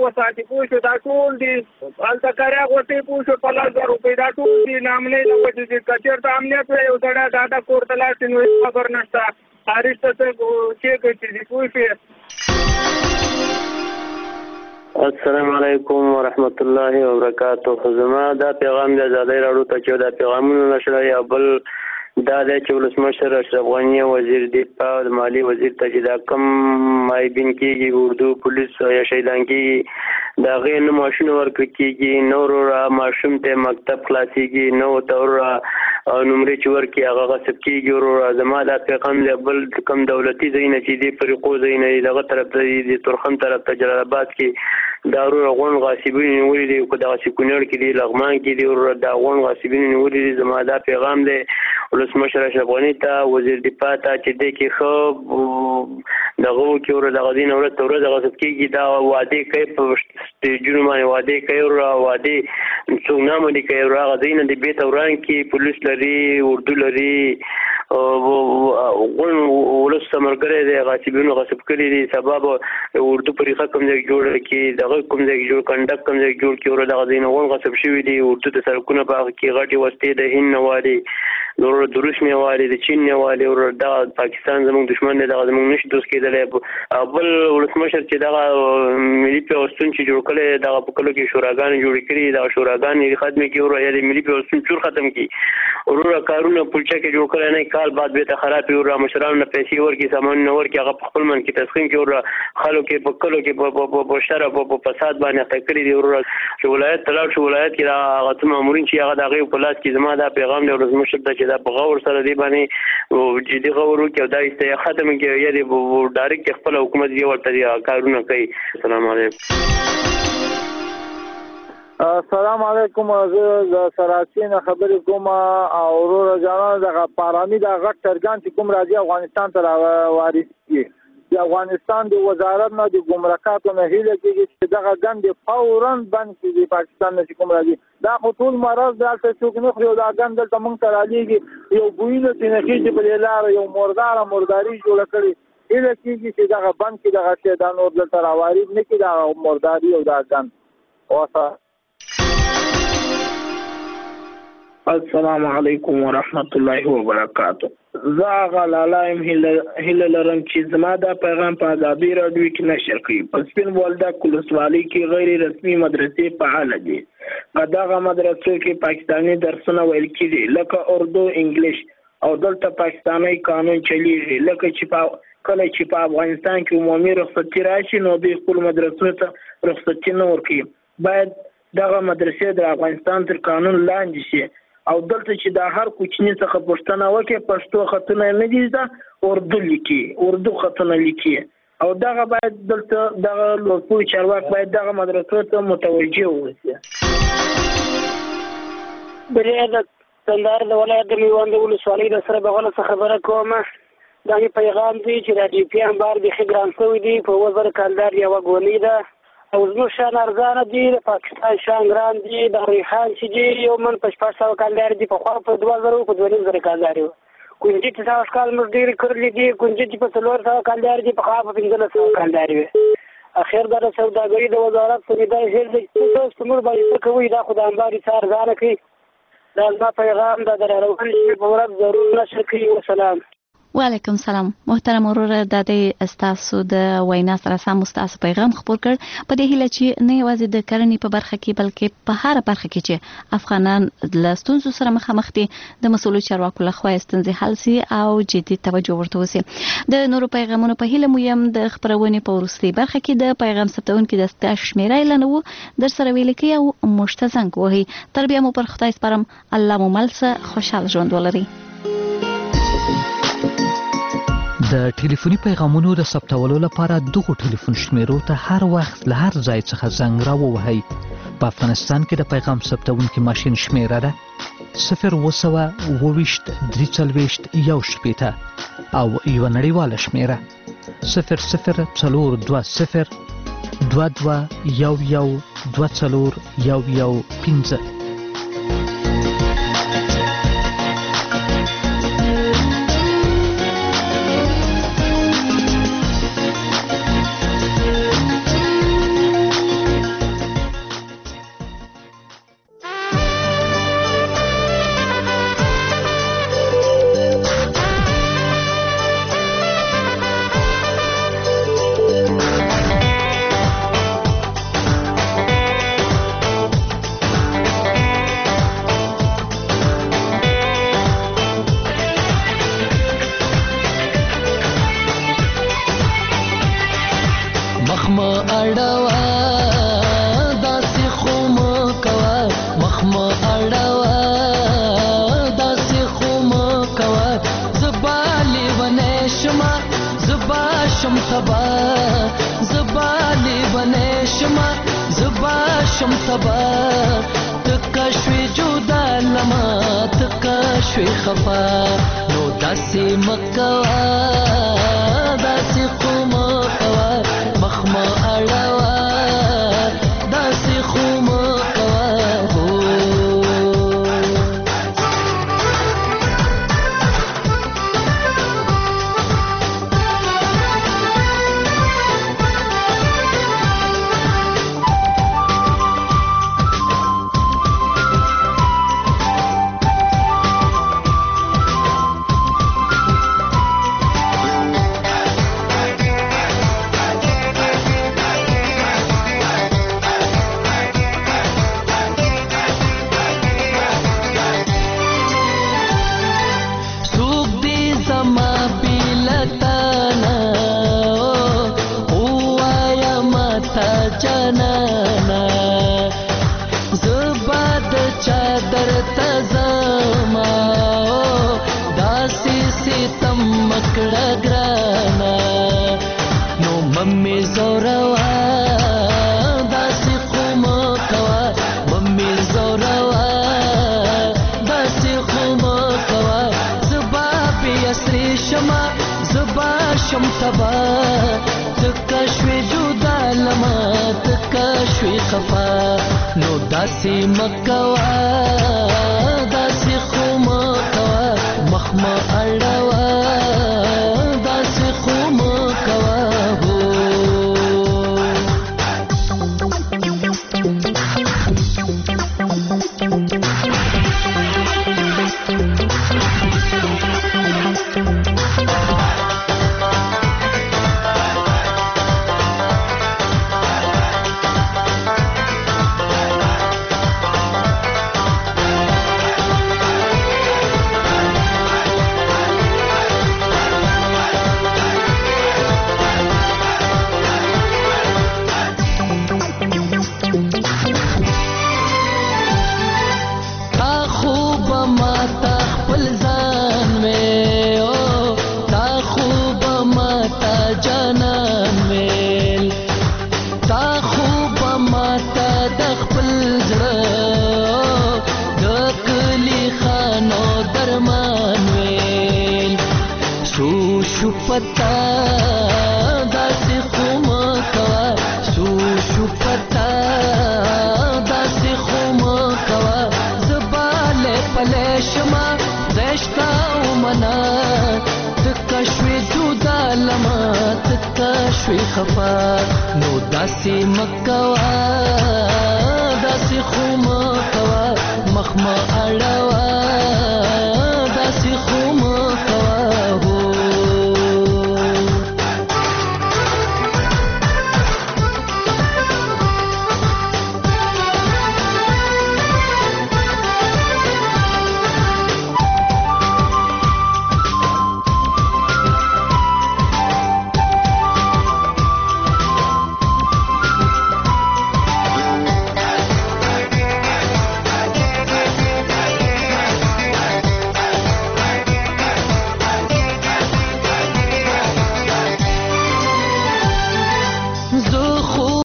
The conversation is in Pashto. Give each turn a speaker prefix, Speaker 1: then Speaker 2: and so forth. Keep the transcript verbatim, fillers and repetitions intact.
Speaker 1: وساتي پوه شو دا ټول دي هلته کریا غوټې پوه شو په لس زره روپۍ دا ټول دي نامنۍ د وجې دي که چېرته امنیت وی یو سړی ډاډه کور ته لاړ شي نو هېڅ خبر نشته خارج ته څه چیک چې دي پوه شوې.
Speaker 2: السلام علیکم ورحمت الله وبرکاته. زما دا پیغام د ازادۍ راډیو ته چې دا پیغامونه نشره یا بل دا دی چې ولسمشر اشرف غني وزیر دفاع او مالی وزیر ته چې دا کم مایبین کېږي اردو پولیس یا شهیدان کېږي د هغې نه معاشونه ورکړل کېږي نه وروره ماشوم ته مکتب خلاصېږي نه ورته وروره نمرې چې ورکړي هغه غصب کېږي وروره. زما دا پیغام دی بل کم دولتي ځایونه چې دي فرقو ځایونه دي دغه طرف ته دي د تورخم طرف ته جلال آباد کې دا وروره غونډ غاصبین نیولي دي که دغسې کونړ کې دي لغمان کې دي وروره دا غونډ غاصبین نیولي دي. زما دا پیغام دی ولسمشر اشرف غني ته وزیر دفاع ته چې دی کې ښه دغه وکړي وروره دغه دې نه ورځ ته ورځ غصب کېږي دا وعدې کوي په سټیجونو باندې وعدې کوي وروره وعدې څوک نه عملي کوي وروره هغه ځایونه د بیت وران کې پولیس لري اردو لري غونډ ولس ته ملګری دی غاصبینو غصب کړي دي سبا به اردو پریخه کوم ځای جوړ کړي دغه کوم ځای جوړ کنډک کوم ځای جوړ کړي وروره دغه ځایونه غونډ غصب شوي دي اردو د سړکونه په هغه کې غټې وسلې د هند نه والي وروره د روس نه والي د چین نه والي وروره دغه پاکستان زموږ دښمن دی دغه زموږ نشي دوست کېدلی. بل ولسمشر چې دغه ملي پیوستون چې جوړ کړی دغه په کلو کې شوراګانې جوړې کړي دغه شوراګانې یې ختمې کړي وروره یا د ملي پیوستون چور ختم کړي وروره کارونه پلچه کې جوړ کړی نه کال بعد بېرته خراب کړي وروره مشرانو نه پیسې ورکړي سامانونه ورکړي هغه په خپل من کې تسخیم کړي وروره خلکو کې په کلو کې په شر او په فساد باندې اخته کړي دي وروره چې ولایت ته لاړ شو ولایت کې هغه څه مامورین چې هغه د هغې په لاس کې زما دا پیغام دی ولسمشر ته چې دا په غور سره دې باندې جدي غور وکړي او دا ایسته ختم کړي یا دې ډایرکټ خپل حکومت یې ورته کارونه کوي. السلام علیکم.
Speaker 3: السلام علیکم. زه د سراچین خبرې کوم او وروره جانان دغه پارامي د غټ ترګان چې کوم راځي افغانستان ته وارد کړي د افغانستان د وزارت نه د ګمرکاتو نه هیله کېږي چې دغه ګند فوراً بند کړي د پاکستان نه چې کوم راځي دا خو ټول مرض دلته څوک نه خوري او دا ګند دلته موږ ته رالیږي یو بویونه چې نه خېږي په دې لاره یو مرداره مرداري جوړه کړې هیله کېږي چې دغه بند کړي دغه شی دا نور دلته راوارد نه کړي دا مرداري او دا ګند. اوسه
Speaker 4: السلام علیکم ورحمت الله وبرکاته. زه هغه لالا یم هیله لرم چې زما دا پیغام په ازادۍ راډیو کې نشر کړي. په سپین بولدک ولسوالۍ کې غیر رسمي مدرسې فعاله دي. په دغه مدرسو کې پاکستاني درسونه ویل کېږي لکه اردو انګلیش او دلته پاکستاني قانون چلیږي لکه چې په کله چې په افغانستان کې عمومي رخصتي راشي نو دوی خپل مدرسو ته رخصتي نه ورکوي. باید دغه مدرسې د افغانستان تر قانون لاندې شي او دلته چې د هر کوچني څخه پوښتنه وکړي پښتو خطونه نه دي زده اردو لیکي اردو خطونه لیکي او دغه باید دلته دغه لوړپوړي چارواک باید دغه مدرسو ته متوجه واوسي.
Speaker 5: بلې د کندهار د ولایت د میوند ولسوالۍ د سره بغله څخه خبره کوم. دا مې پیغام دی چې د ډي پي انبار بیخي ګران شوی دی په وزر کندهار یوه ګونۍ ده او زموږ شان ارزانه دي د پاکستان شان ګران دي د ریحان چې دي یو من په شپږ سوه کندهار دي پخوا په دوه زره په دوه نیم زره کندهار وو کونجي چې سوه کال موږ ډېرې کړلې دي کونجي چې په څلور سوه کندهار دي پخوا په پنځلس سوه کندهار وي. اخر دا د سوداګري د وزارت په دا هیل دی چې تاسو موږ باندې څه کوئ دا خو د انبار څه ارزانه کړي دا زما پیغام دا د راروانې شپې په ورځ ضرور نشر کړي. وسلام.
Speaker 6: وعلیکم سلام. محترم وروره د دې استاسو د وینا سره سم مستاسو پیغام خبر کړ په دې هیله چې نه یوازې د کرنې په برخه کې بلکې په هر برخه کې چې افغانان له ستونزو سره مخامخ دي د مسؤلو چارواکو لخوا ستونزې حل سي او جدي توجه ورته وسي. د نورو پیغامونو په هیله مو یم د خبرونې په وروستۍ برخه کې د پیغام ثبتونکو د استاش شمیره اعلان وو در سره ویل کې او مشتزنګ وهي تر بیا مو پر خدای سپارم الله مو ملسه خوشحال ژوند ولري.
Speaker 7: د ټلیفوني پیغامونو د ثبتولو لپاره دغه ټلیفون شمیرو ته هر وخت له هر ځای څخه زنګ راووهئ. په افغانستان کې د پیغام ثبتونکي ماشین شمیره ده صفر اوه سوه اوه ویشت درې څلوېښت یو شپېته او یوه نړیواله شمیره صفر صفر څلور دوه صفر دوه دوه یو یو دوه څلور یو یو پنځه.
Speaker 8: شم تبا زبالی بنے شما زبا شم تبا تکا شوی جدا لما تکا شوی خفا نو داسی مکوا داسی خوم کوا مخم اڑوا داسی خوم کوا ہو شم تبا تکا شوی جدا لما تکا شوی خفا نو داسی مکوا داسی خوم کوا مخم اڑوا داسی خوم کوا ہو پتا داسی خوم کوا سو شو پتا داسی خوم کوا زباله پله شما زشتا ومنا تکا شوی جدا لما تکا شوی خفا نو داسی مکوا داسی خوم کوا مخما اڑ